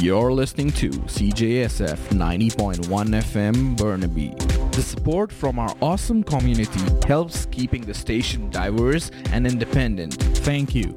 You're listening to CJSF 90.1 FM Burnaby. The support from our awesome community helps keeping the station diverse and independent. Thank you.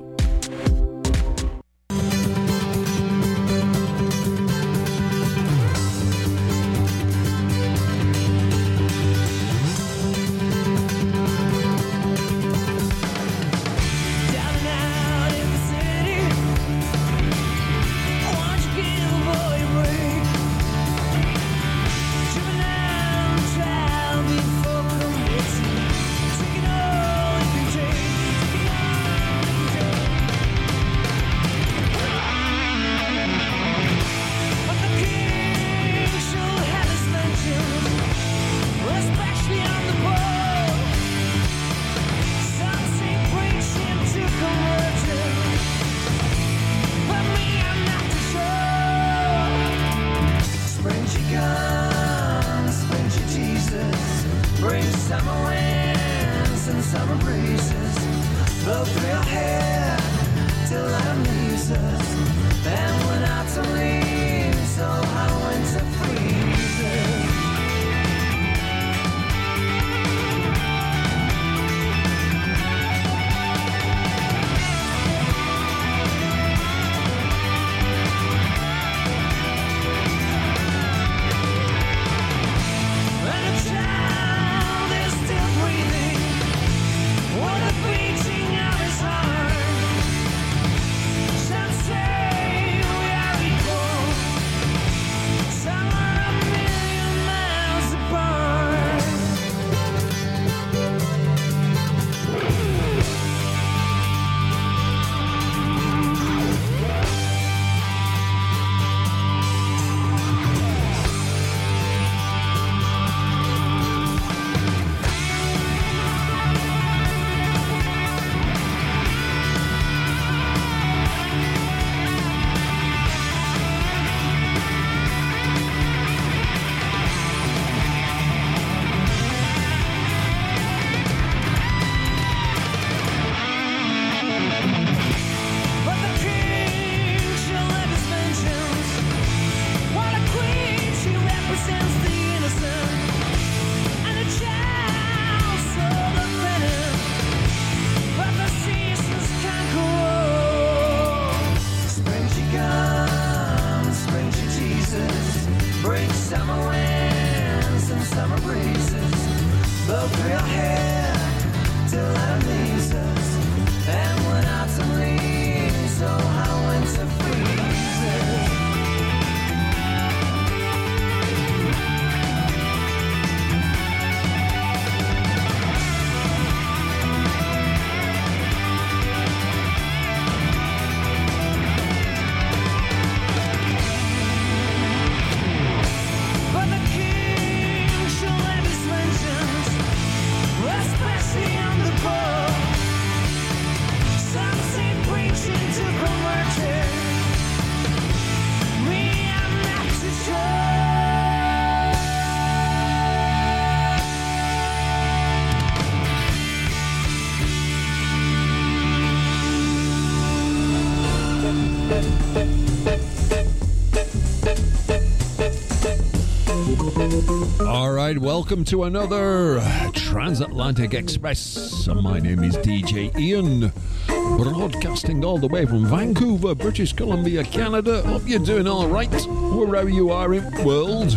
Welcome to another Transatlantic Express. My name is DJ Ian, broadcasting all the way from Vancouver, British Columbia, Canada. Hope you're doing all right, wherever you are in the world.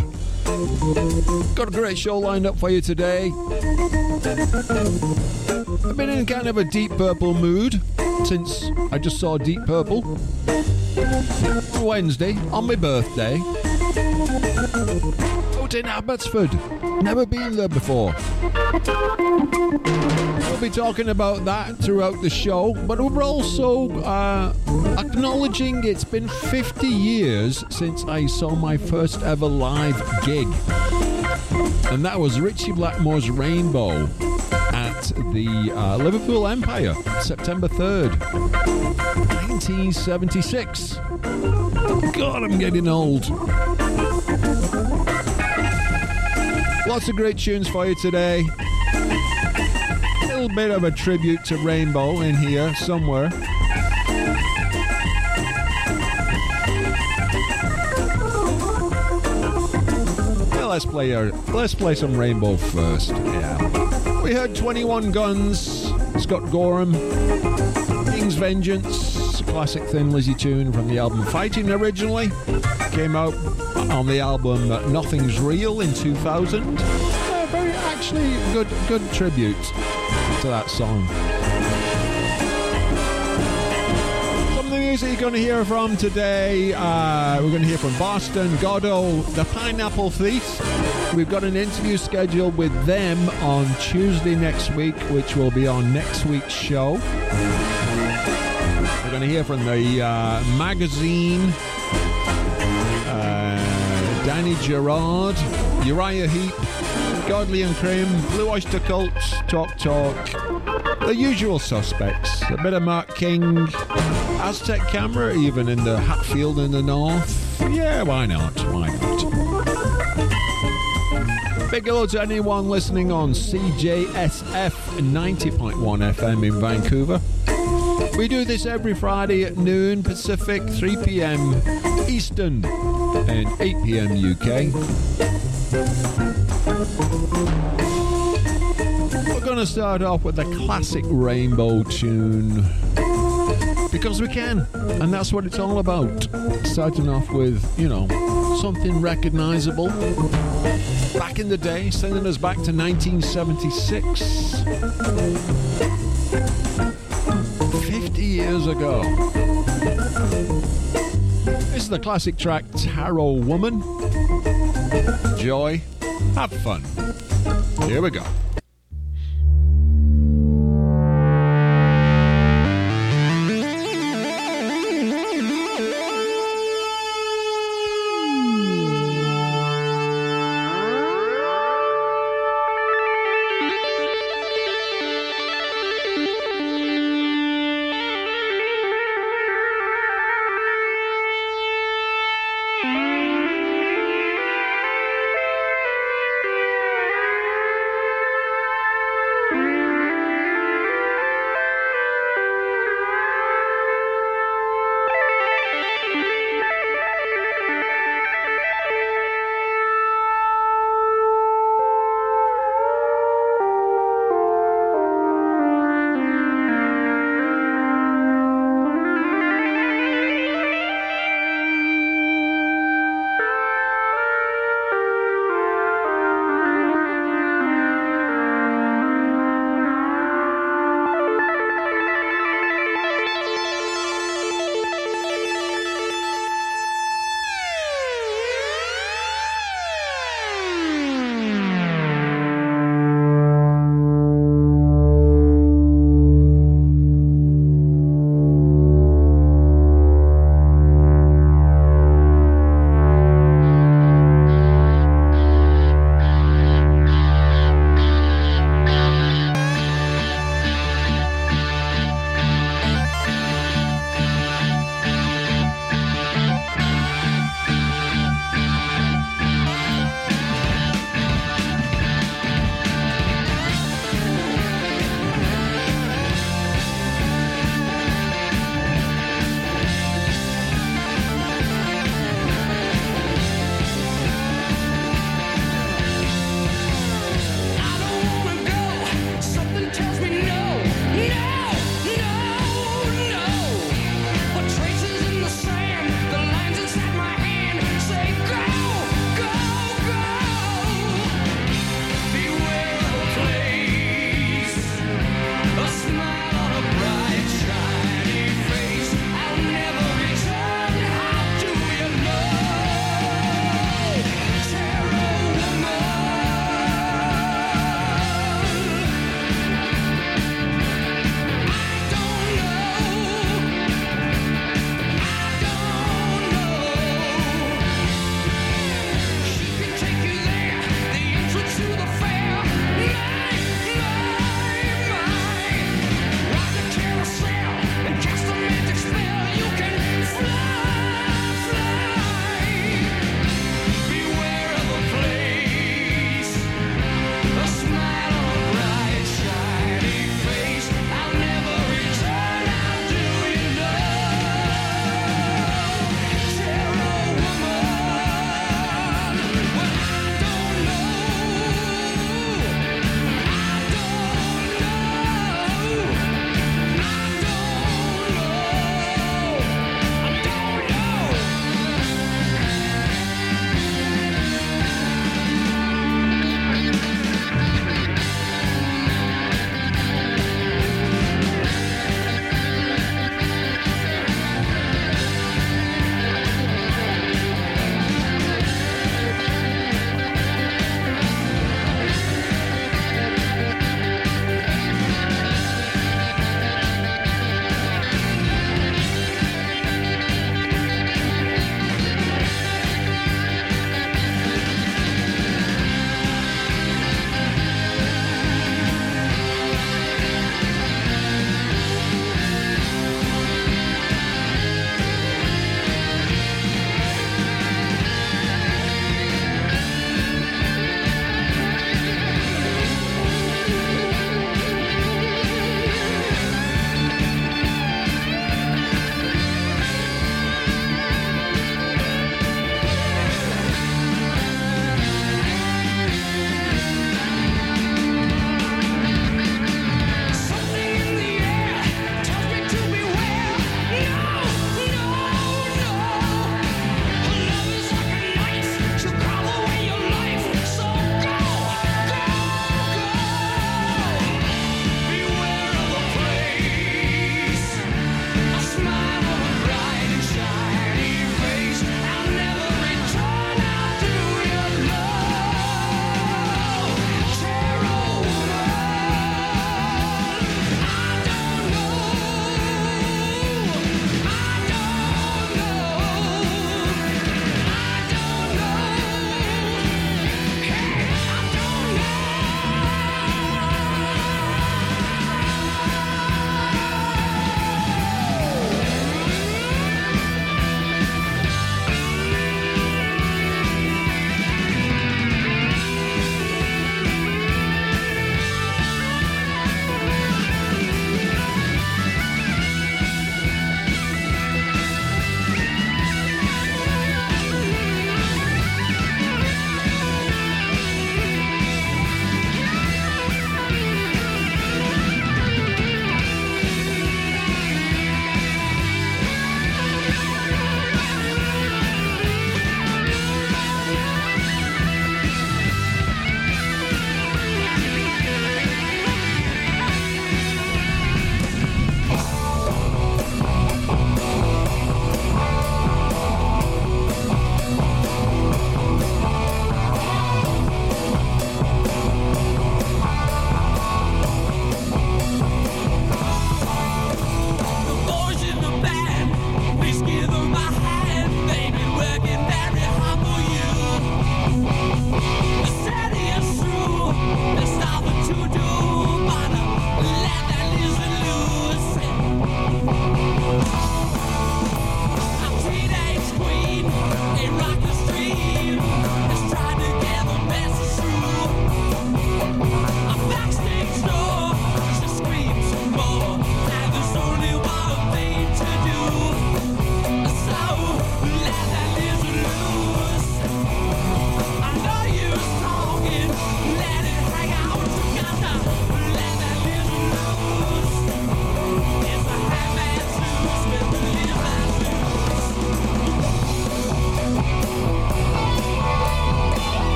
Got a great show lined up for you today. I've been in kind of a Deep Purple mood since I just saw Deep Purple Wednesday on my birthday. Out in Abbotsford. Never been there before. We'll be talking about that throughout the show, but we're also acknowledging it's been 50 years since I saw my first ever live gig. And that was Richie Blackmore's Rainbow at the Liverpool Empire, September 3rd, 1976. God, I'm getting old. Lots of great tunes for you today. A little bit of a tribute to Rainbow in here somewhere. let's play some Rainbow first. Yeah. We heard 21 Guns, Scott Gorham, King's Vengeance, a classic Thin Lizzy tune from the album Fighting originally. Came out on the album Nothing's Real in 2000. Very actually good tribute to that song. Some of the music you're going to hear from today, we're going to hear from Boston, Goddo, The Pineapple Thief. We've got an interview scheduled with them on Tuesday next week, which will be on next week's show. We're going to hear from the Magazine, Danny Gerard, Uriah Heep, Godley and Krim, Blue Oyster Cult, Talk, the usual suspects. A bit of Mark King, Aztec Camera, even in the Hatfield in the north. Yeah, why not? Big hello to anyone listening on CJSF 90.1 FM in Vancouver. We do this every Friday at noon Pacific, 3 p.m. Eastern, and 8 p.m. UK. We're going to start off with a classic Rainbow tune, because we can, and that's what it's all about. Starting off with, something recognizable. Back in the day, sending us back to 1976. 50 years ago. This is the classic track Tarot Woman. Enjoy, have fun. Here we go.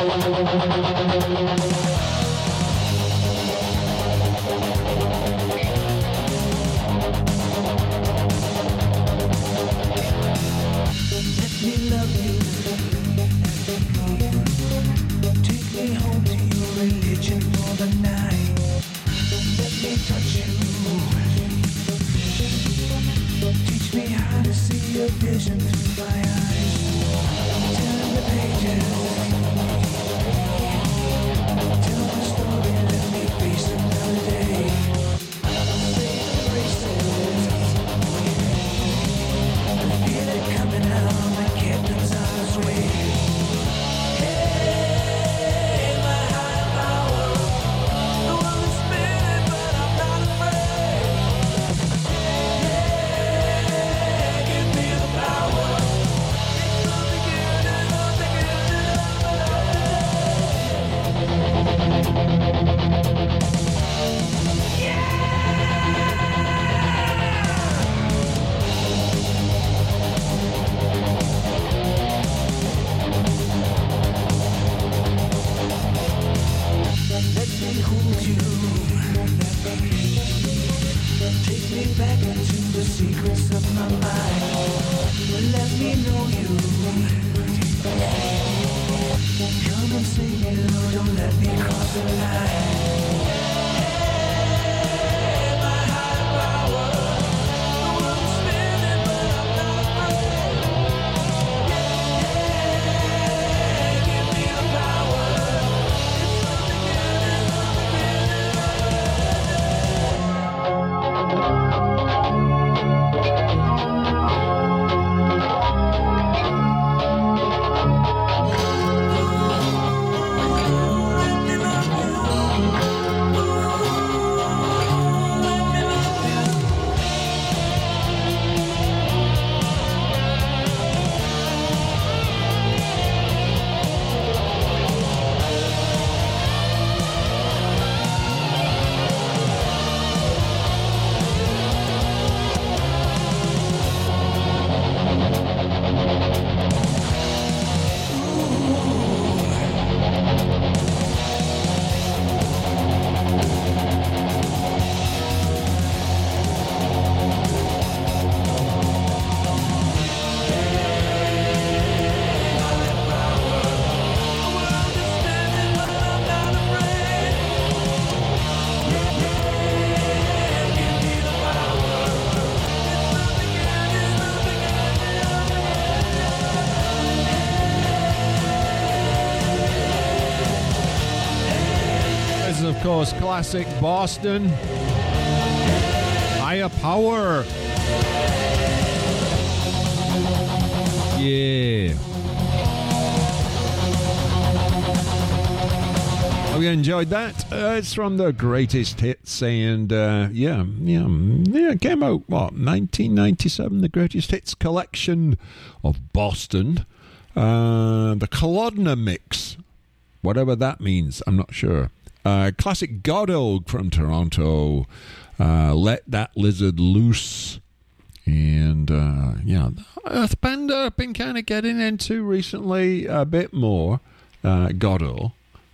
Of course, classic Boston. Higher Power. Yeah. Hope you enjoyed that. It's from the greatest hits, and it came out, 1997, the greatest hits collection of Boston. The Kolodna mix, whatever that means, I'm not sure. Classic Godot from Toronto, Let That Lizard Loose. And, a band I've been kind of getting into recently a bit more, Godot.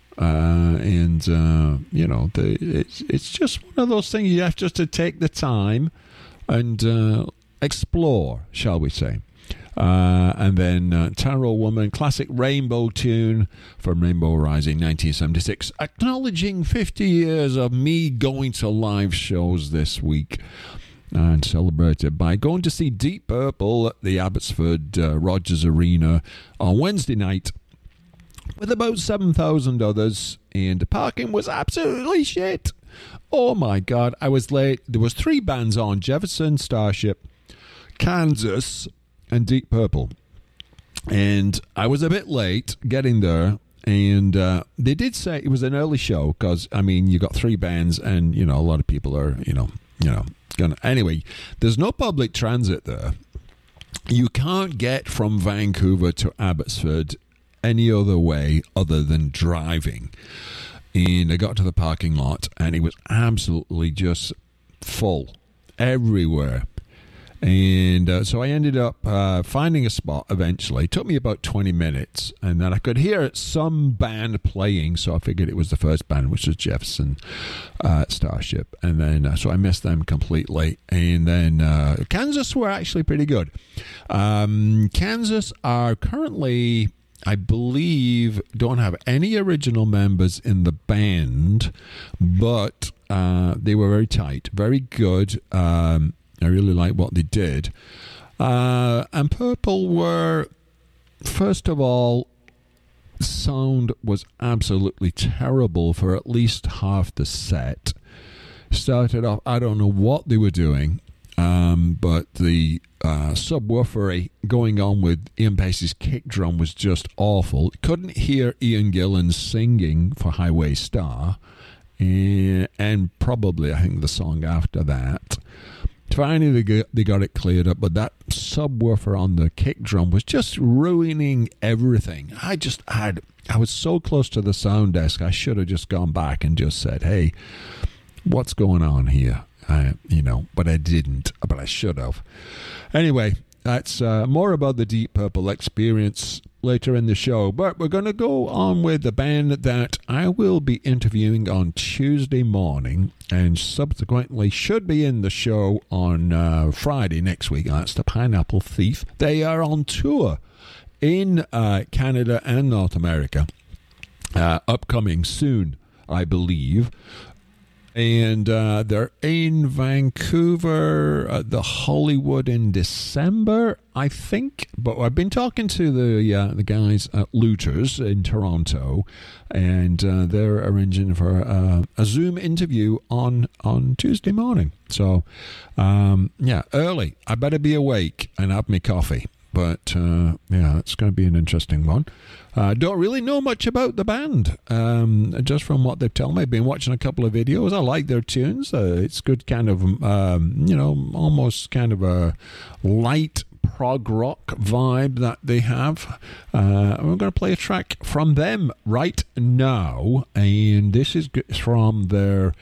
It's just one of those things you have just to take the time and explore, shall we say. And then Tarot Woman, classic Rainbow tune from Rainbow Rising 1976, acknowledging 50 years of me going to live shows this week, and celebrated by going to see Deep Purple at the Abbotsford Rogers Arena on Wednesday night with about 7,000 others, and the parking was absolutely shit. Oh my God, I was late. There was 3 bands on: Jefferson, Starship, Kansas, and Deep Purple. And I was a bit late getting there, and they did say it was an early show because, I mean, you got 3 bands and, a lot of people are, gonna... Anyway, there's no public transit there. You can't get from Vancouver to Abbotsford any other way other than driving. And I got to the parking lot, and it was absolutely just full everywhere. And so I ended up finding a spot eventually. It took me about 20 minutes, and then I could hear some band playing, so I figured it was the first band, which was Jefferson Starship. And then, so I missed them completely. And then Kansas were actually pretty good. Kansas are currently, I believe, don't have any original members in the band, but they were very tight, very good. I really like what they did. And Purple were, first of all, sound was absolutely terrible for at least half the set. Started off, I don't know what they were doing, but the subwoofer going on with Ian Pacey's kick drum was just awful. Couldn't hear Ian Gillan singing for Highway Star, and probably, I think, the song after that. Finally, they got it cleared up, but that subwoofer on the kick drum was just ruining everything. I was so close to the sound desk, I should have just gone back and just said, hey, what's going on here? But I didn't, but I should have. Anyway, that's more about the Deep Purple experience later in the show. But we're going to go on with the band that I will be interviewing on Tuesday morning and subsequently should be in the show on Friday next week. That's the Pineapple Thief. They are on tour in Canada and North America, upcoming soon, I believe. And they're in Vancouver, the Hollywood in December, I think. But I've been talking to the guys at Looters in Toronto, and they're arranging for a Zoom interview on Tuesday morning. So, early. I better be awake and have my coffee. But, it's going to be an interesting one. Don't really know much about the band, just from what they've told me. I've been watching a couple of videos. I like their tunes. It's good kind of, almost kind of a light prog rock vibe that they have. We're going to play a track from them right now, and this is from their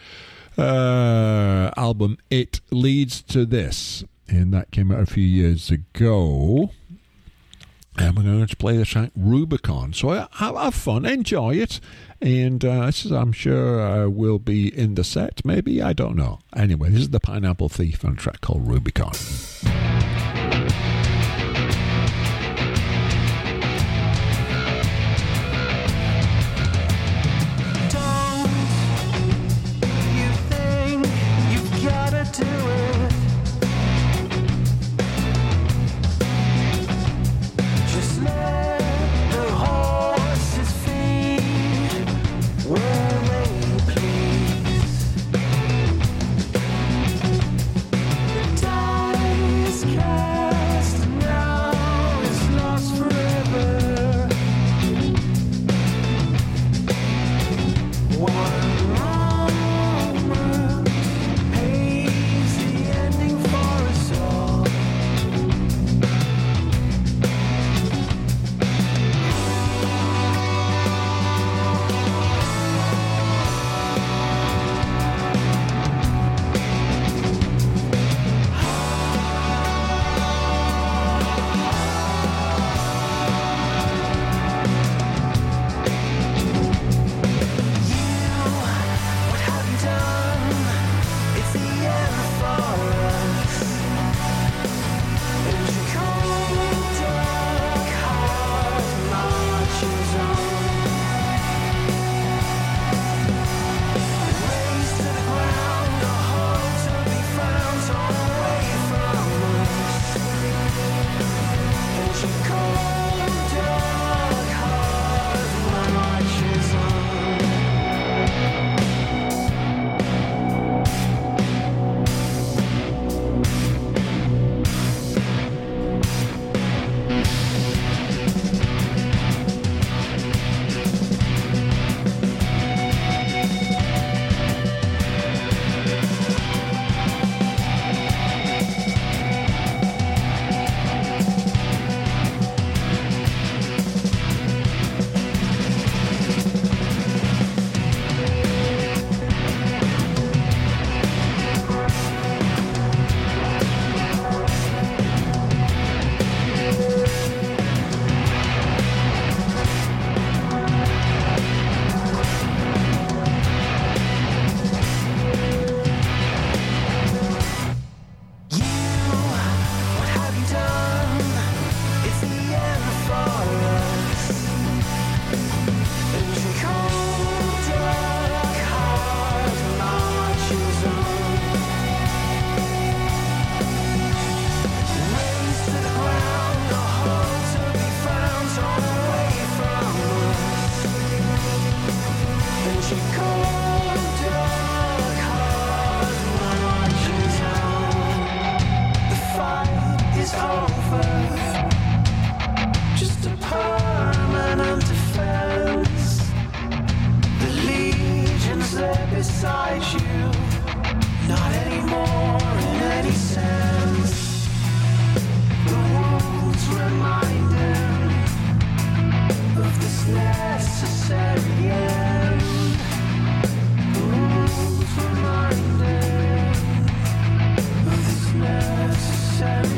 album It Leads to This, and that came out a few years ago. And we're going to play the track Rubicon. So have fun, enjoy it. And I'm sure will be in the set. Maybe, I don't know. Anyway, this is the Pineapple Thief on a track called Rubicon. Sky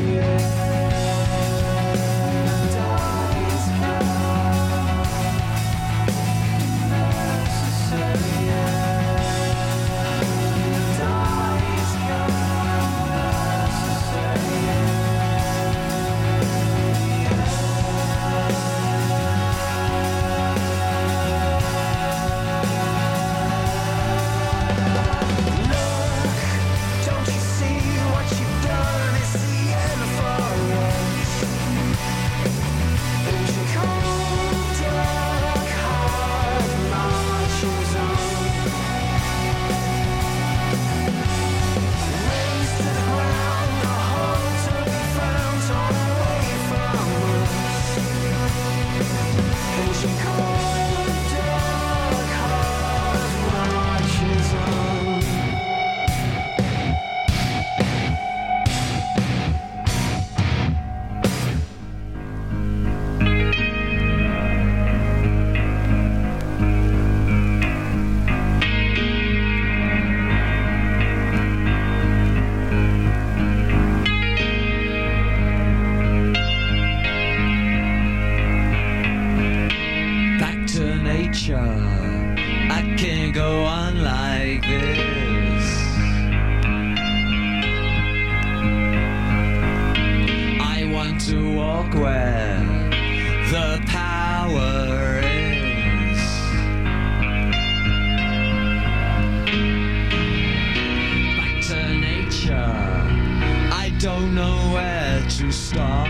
I can't go on like this. I want to walk where the power is. Back to nature, I don't know where to start.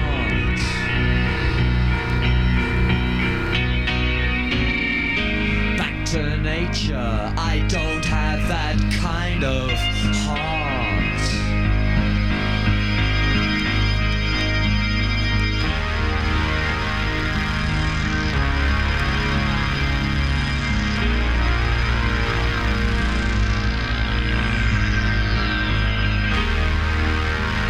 To nature, I don't have that kind of heart.